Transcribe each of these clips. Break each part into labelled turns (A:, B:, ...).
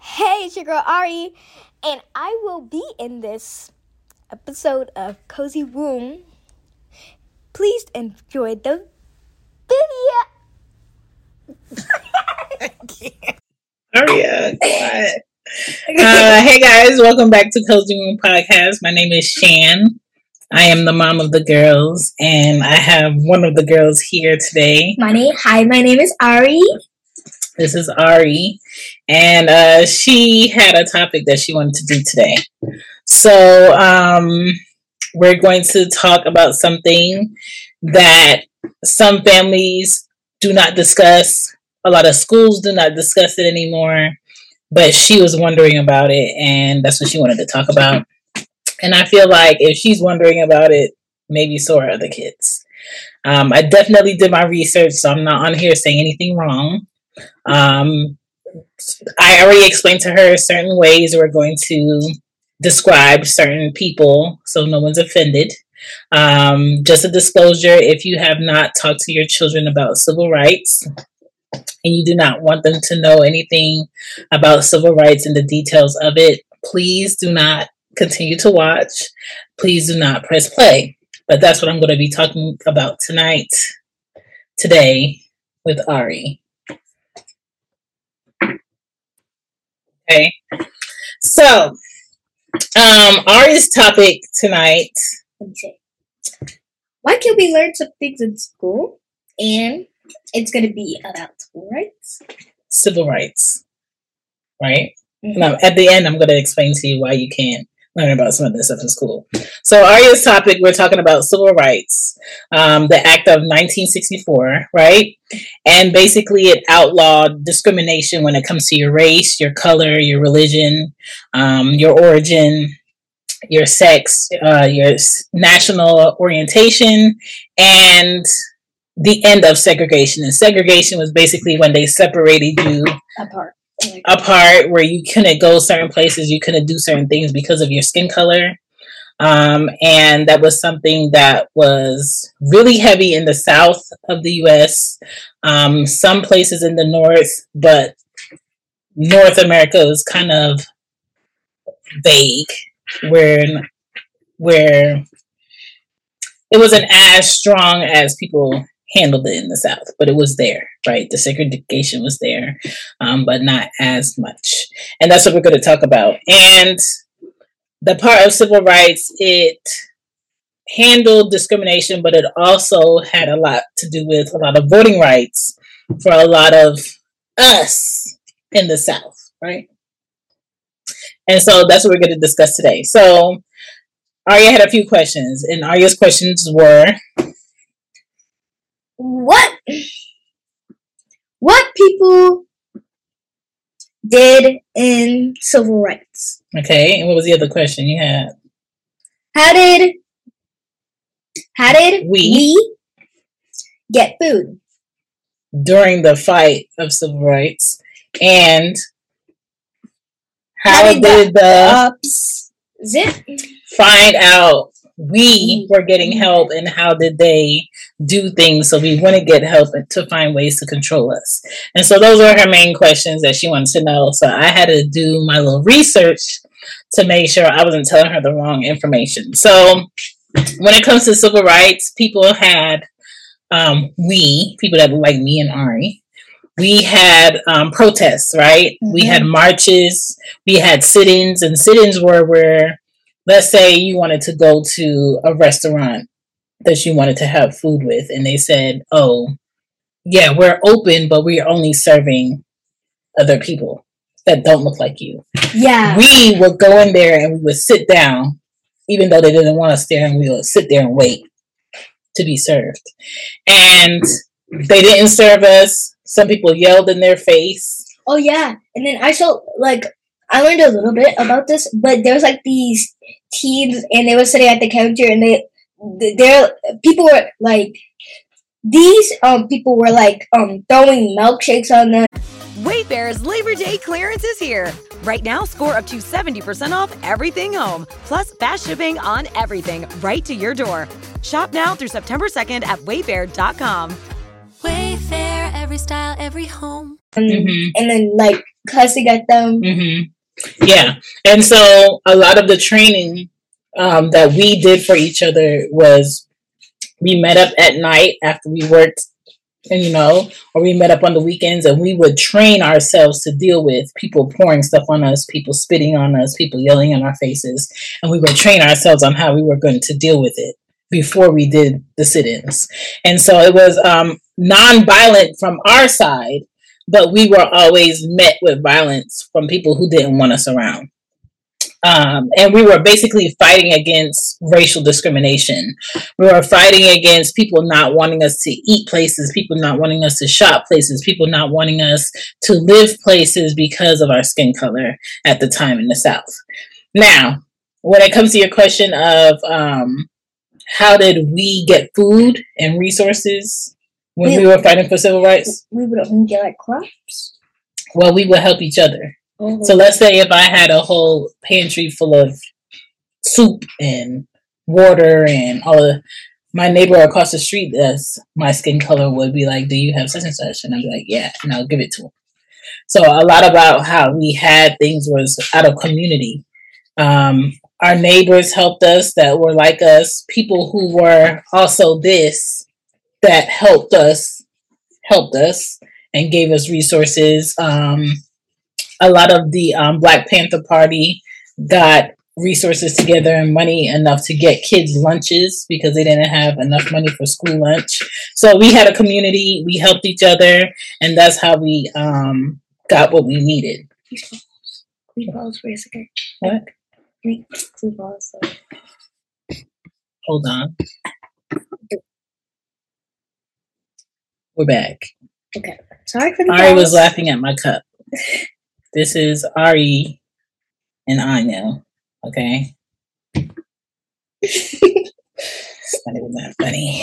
A: Hey, it's your girl Ari, and I will be in this episode of Cozy Womb. Please enjoy the video.
B: Aria, what? Hey guys, welcome back to Cozy Womb Podcast. My name is Shan. I am the mom of the girls, and I have one of the girls here today.
A: My name is Ari.
B: This is Ari, and she had a topic that she wanted to do today. So we're going to talk about something that some families do not discuss. A lot of schools do not discuss it anymore, but she was wondering about it, and that's what she wanted to talk about. And I feel like if she's wondering about it, maybe so are other kids. I definitely did my research, so I'm not on here saying anything wrong. I already explained to her certain ways we're going to describe certain people so no one's offended. Just a disclosure, if you have not talked to your children about civil rights and you do not want them to know anything about civil rights and the details of it, please do not continue to watch. Please do not press play. But that's what I'm going to be talking about today with Ari. Okay, so Ari's topic tonight.
A: Why can't we learn some things in school? And it's going to be about civil rights.
B: Civil rights, right? Mm-hmm. And at the end, I'm going to explain to you why you can't learn about some of this stuff in school. So Ari's topic, we're talking about civil rights, the Act of 1964, right? And basically it outlawed discrimination when it comes to your race, your color, your religion, your origin, your sex, your national orientation, and the end of segregation. And segregation was basically when they separated you apart, where you couldn't go certain places, you couldn't do certain things because of your skin color. And that was something that was really heavy in the south of the U.S., some places in the north, but North America was kind of vague, where it wasn't as strong as people handled it in the South, but it was there, right? The segregation was there, but not as much. And that's what we're going to talk about. And the part of civil rights, it handled discrimination, but it also had a lot to do with a lot of voting rights for a lot of us in the South, right? And so that's what we're going to discuss today. So Arya had a few questions, and Arya's questions were,
A: What people did in civil rights?
B: Okay, and what was the other question you had?
A: How did we get food
B: during the fight of civil rights? And how did the find out we were getting help, and how did they do things so we wouldn't get help and to find ways to control us? And so those were her main questions that she wanted to know. So I had to do my little research to make sure I wasn't telling her the wrong information. So when it comes to civil rights, people had, people that like me and Ari, we had protests, right? Mm-hmm. We had marches, we had sit-ins, and sit-ins were where, let's say you wanted to go to a restaurant that you wanted to have food with, and they said, oh, yeah, we're open, but we're only serving other people that don't look like you.
A: Yeah.
B: We would go in there and we would sit down, even though they didn't want us there, and we would sit there and wait to be served. And they didn't serve us. Some people yelled in their face.
A: Oh, yeah. And then I learned a little bit about this, but there was these teens, and they were sitting at the counter, and people were throwing milkshakes on them.
C: Wayfair's Labor Day clearance is here. Right now, score up to 70% off everything home, plus fast shipping on everything right to your door. Shop now through September 2nd at wayfair.com.
D: Wayfair, every style, every home.
B: Mm-hmm.
A: And then like cussing at them.
B: Mm-hmm. Yeah. And so a lot of the training that we did for each other was we met up at night after we worked, and or we met up on the weekends, and we would train ourselves to deal with people pouring stuff on us, people spitting on us, people yelling in our faces, and we would train ourselves on how we were going to deal with it before we did the sit-ins. And so it was non-violent from our side, but we were always met with violence from people who didn't want us around. And we were basically fighting against racial discrimination. We were fighting against people not wanting us to eat places, people not wanting us to shop places, people not wanting us to live places because of our skin color at the time in the South. Now, when it comes to your question of how did we get food and resources when we were fighting for civil rights?
A: We would only get like crops.
B: Well, we would help each other. So let's say if I had a whole pantry full of soup and water and all of my neighbor across the street, that's my skin color, would be like, do you have such and such? And I'd be like, yeah, and I'll give it to him. So a lot about how we had things was out of community. Our neighbors helped us that were like us. People who were also this that helped us and gave us resources. A lot of the Black Panther Party got resources together and money enough to get kids lunches because they didn't have enough money for school lunch. So we had a community, we helped each other, and that's how we got what we needed.
A: Clean balls for a second.
B: What?
A: Clean balls.
B: Hold on. We're back.
A: Okay. Sorry for the
B: Ari was laughing at my cup. This is Ari and Anya. Okay. It's not even that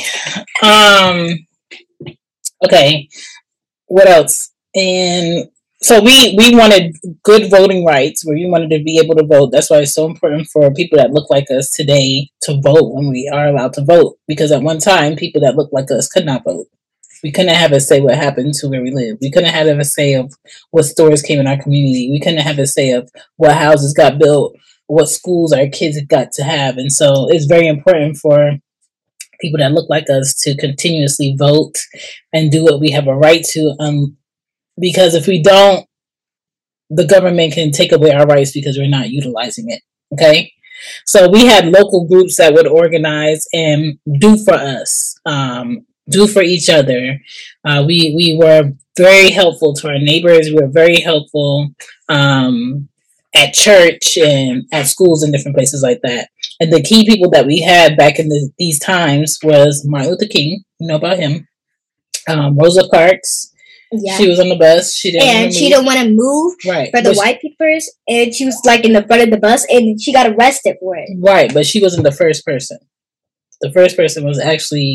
B: funny. Okay. What else? And so we wanted good voting rights, where you wanted to be able to vote. That's why it's so important for people that look like us today to vote when we are allowed to vote. Because at one time, people that looked like us could not vote. We couldn't have a say what happened to where we live. We couldn't have a say of what stores came in our community. We couldn't have a say of what houses got built, what schools our kids got to have. And so it's very important for people that look like us to continuously vote and do what we have a right to. Because if we don't, the government can take away our rights because we're not utilizing it. Okay. So we had local groups that would organize and do for us. Do for each other. We were very helpful to our neighbors. We were very helpful at church and at schools and different places like that. And the key people that we had back in these times was Martin Luther King. You know about him. Rosa Parks. Yeah. She was on the bus. She didn't
A: want to move for the white people. And she was like in the front of the bus and she got arrested for it.
B: Right, but she wasn't the first person. The first person was actually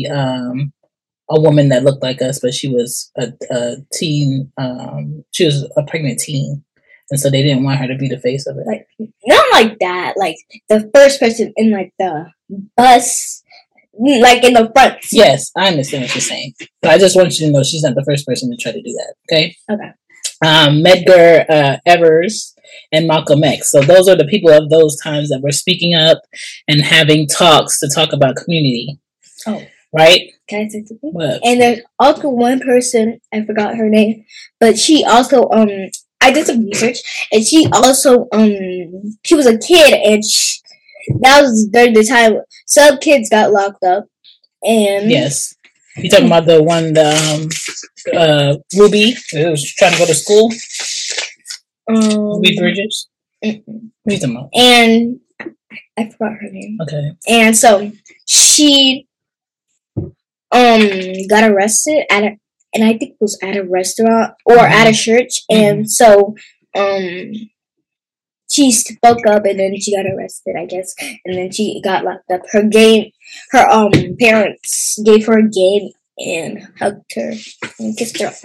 B: a woman that looked like us, but she was a teen. She was a pregnant teen, and so they didn't want her to be the face of it.
A: Like not like that. Like the first person in like the bus, like in the front.
B: Yes, I understand what you're saying, but I just want you to know she's not the first person to try to do that. Okay.
A: Okay.
B: Medgar Evers and Malcolm X. So those are the people of those times that were speaking up and having talks to talk about community.
A: Oh.
B: Right?
A: Can I say something?
B: What?
A: And there's also one person, I forgot her name, but she also, I did some research, and she also, she was a kid, and that was during the time some kids got locked up, and...
B: Yes. You talking about the one, Ruby, who was trying to go to school? Ruby Bridges?
A: Mm-mm.
B: What are you talking about?
A: And I forgot her name.
B: Okay.
A: And so, she... got arrested and I think it was at a restaurant or at a church, and so she spoke up and then she got arrested, I guess, and then she got locked up. Her parents gave her a game and hugged her and kissed her.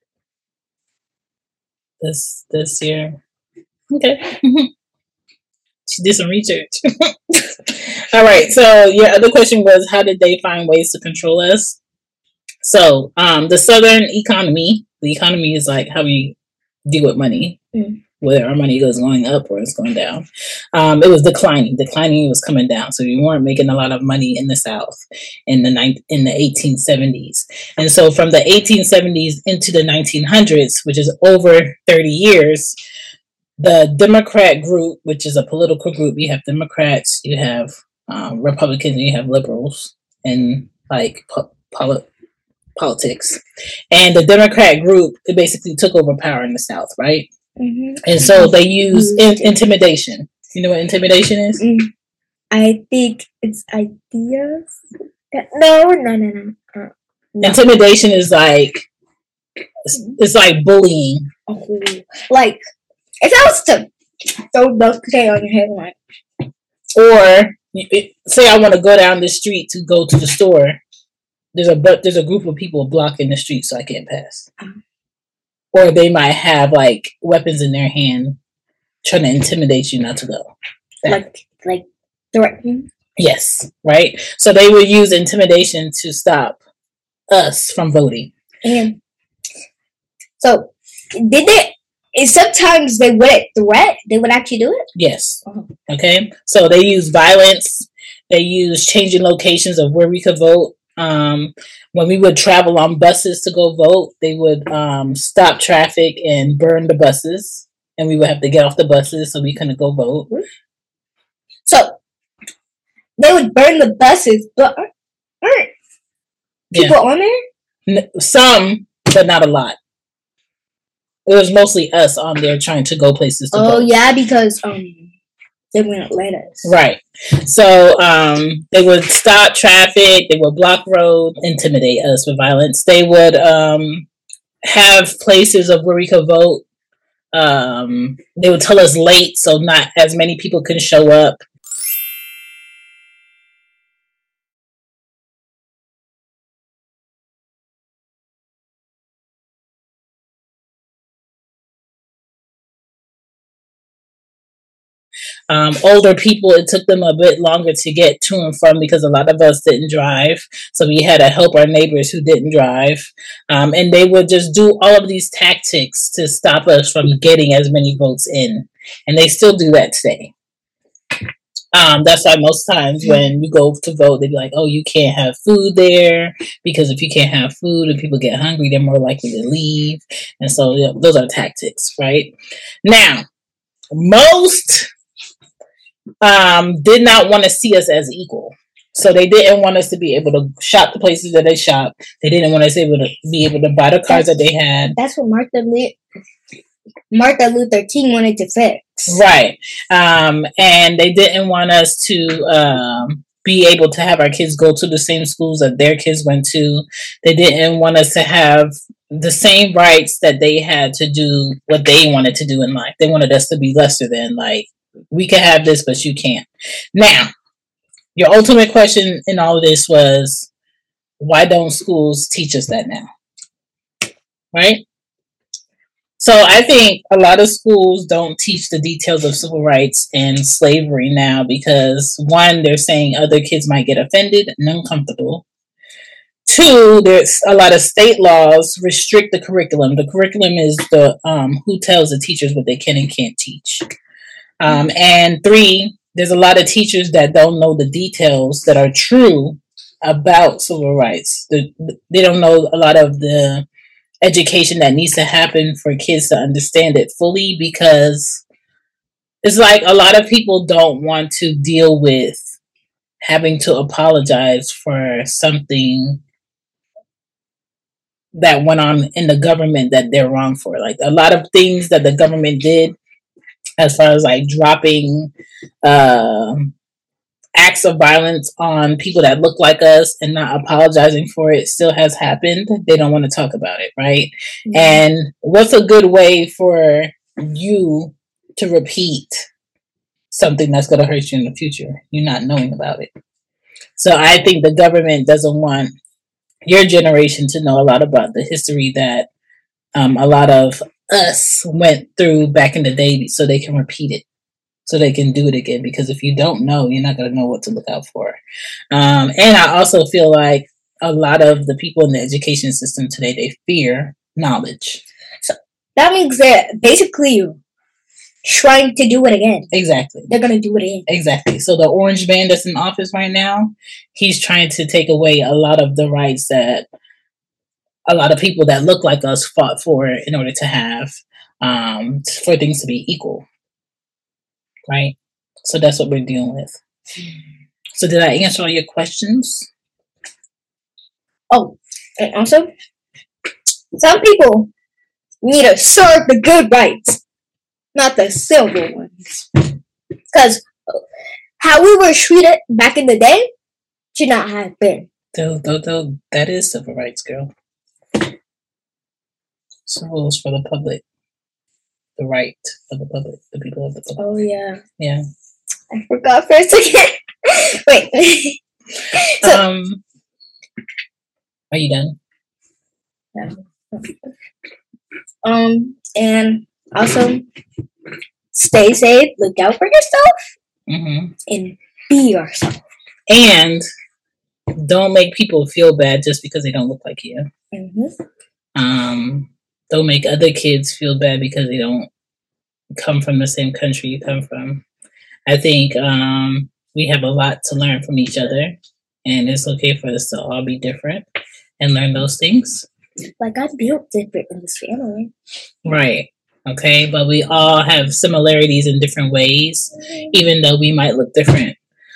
B: This year. Okay. She did some research. All right. So your other question was, how did they find ways to control us? So the Southern economy, the economy is like how we deal with money, whether our money goes going up or it's going down. It was declining. Declining, it was coming down. So we weren't making a lot of money in the South in the 1870s. And so from the 1870s into the 1900s, which is over 30 years, the Democrat group, which is a political group, you have Democrats, you have Republicans, and you have liberals in like politics. And the Democrat group, it basically took over power in the South, right? Mm-hmm. And so they use intimidation. You know what intimidation is?
A: I think it's ideas. No.
B: Intimidation is like, it's like bullying.
A: Oh, like, if I was to throw milk on your head, like,
B: or say I want to go down the street to go to the store, there's a group of people blocking the street so I can't pass. Or they might have like weapons in their hand, trying to intimidate you not to go.
A: Like threatening.
B: Yes, right. So they would use intimidation to stop us from voting.
A: And so did they? Sometimes they wouldn't threat. They would actually do it?
B: Yes. Okay. So they use violence. They use changing locations of where we could vote. When we would travel on buses to go vote, they would stop traffic and burn the buses. And we would have to get off the buses so we couldn't go vote.
A: So they would burn the buses, but aren't people on there?
B: Some, but not a lot. It was mostly us on there trying to go places to vote.
A: Yeah, because they wouldn't let us.
B: Right. So they would stop traffic, they would block road, intimidate us with violence. They would have places of where we could vote. They would tell us late so not as many people can show up. Older people, it took them a bit longer to get to and from because a lot of us didn't drive. So we had to help our neighbors who didn't drive. And they would just do all of these tactics to stop us from getting as many votes in. And they still do that today. That's why most times when you go to vote, they'd be like, oh, you can't have food there because if you can't have food and people get hungry, they're more likely to leave. And so those are tactics, right? Now, most did not want to see us as equal. So they didn't want us to be able to shop the places that they shop. They didn't want us to be able to buy the cars that they had.
A: That's what Martin Luther King wanted to fix.
B: Right. And they didn't want us to be able to have our kids go to the same schools that their kids went to. They didn't want us to have the same rights that they had to do what they wanted to do in life. They wanted us to be lesser than, like, we can have this, but you can't. Now, your ultimate question in all of this was, why don't schools teach us that now? Right? So I think a lot of schools don't teach the details of civil rights and slavery now because, one, they're saying other kids might get offended and uncomfortable. Two, there's a lot of state laws restrict the curriculum. The curriculum is the who tells the teachers what they can and can't teach. And three, there's a lot of teachers that don't know the details that are true about civil rights. They don't know a lot of the education that needs to happen for kids to understand it fully because it's like a lot of people don't want to deal with having to apologize for something that went on in the government that they're wrong for. Like a lot of things that the government did as far as like dropping acts of violence on people that look like us and not apologizing for it still has happened. They don't want to talk about it, right? Mm-hmm. And what's a good way for you to repeat something that's going to hurt you in the future? You not knowing about it. So I think the government doesn't want your generation to know a lot about the history that a lot of us went through back in the day so they can repeat it. So they can do it again, because if you don't know, you're not going to know what to look out for. And I also feel like a lot of the people in the education system today, they fear knowledge.
A: So that means they're basically trying to do it again.
B: Exactly.
A: They're going to do it again.
B: Exactly. So the orange man that's in office right now, he's trying to take away a lot of the rights that a lot of people that look like us fought for in order to have, for things to be equal. Right? So that's what we're dealing with. So did I answer all your questions?
A: Oh, and also, some people need to serve the good rights, not the silver ones. Because how we were treated back in the day should not have been.
B: That is civil rights, girl. It's rules for the public. The right of the public. The people of the public.
A: Oh, yeah.
B: Yeah.
A: I forgot for a second. Wait. So,
B: are you done?
A: Yeah. And also, stay safe, look out for yourself, and be yourself.
B: And don't make people feel bad just because they don't look like you. Don't make other kids feel bad because they don't come from the same country you come from. I think we have a lot to learn from each other, and it's okay for us to all be different and learn those things.
A: Like, I'm built different in this family.
B: Right. Okay. But we all have similarities in different ways, even though we might look different.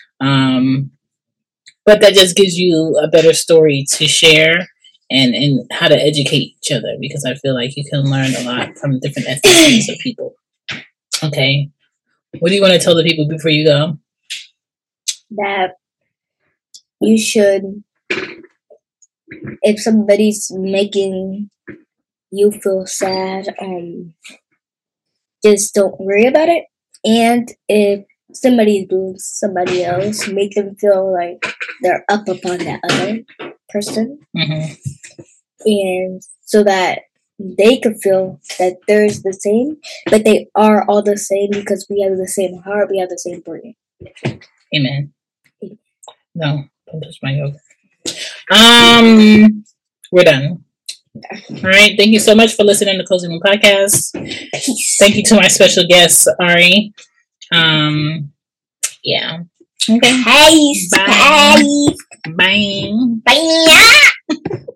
B: But that just gives you a better story to share and how to educate each other, because I feel like you can learn a lot from different ethnicities of people. Okay. What do you want to tell the people before you go?
A: That you should, if somebody's making you feel sad, just don't worry about it. And if somebody's doing somebody else, make them feel like they're up upon that other person. And so that they could feel that there's the same, but they are all the same because we have the same heart, we have the same brain.
B: Amen. No, don't touch my yoga. We're done. All right. Thank you so much for listening to Cozy Room Podcast.
A: Peace.
B: Thank you to my special guest, Ari. Yeah. Okay.
A: Peace.
B: Bye.
A: Bye.
B: Bye.
A: Bye.